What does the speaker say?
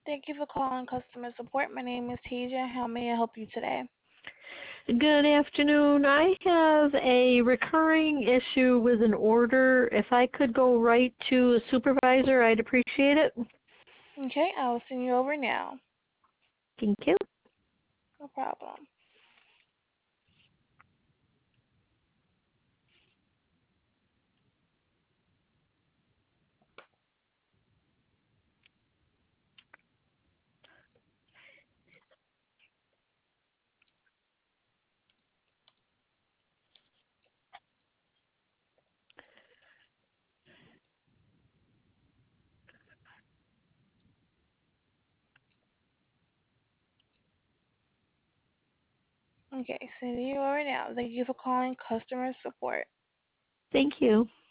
Thank you for calling customer support. My name is Tasia. How may I help you today? Good afternoon. I have a recurring issue with an order. If I could go right to a supervisor, I'd appreciate it. Okay, I will send you over now. Thank you. No problem. Okay, sending you over now. Thank you for calling customer support. Thank you.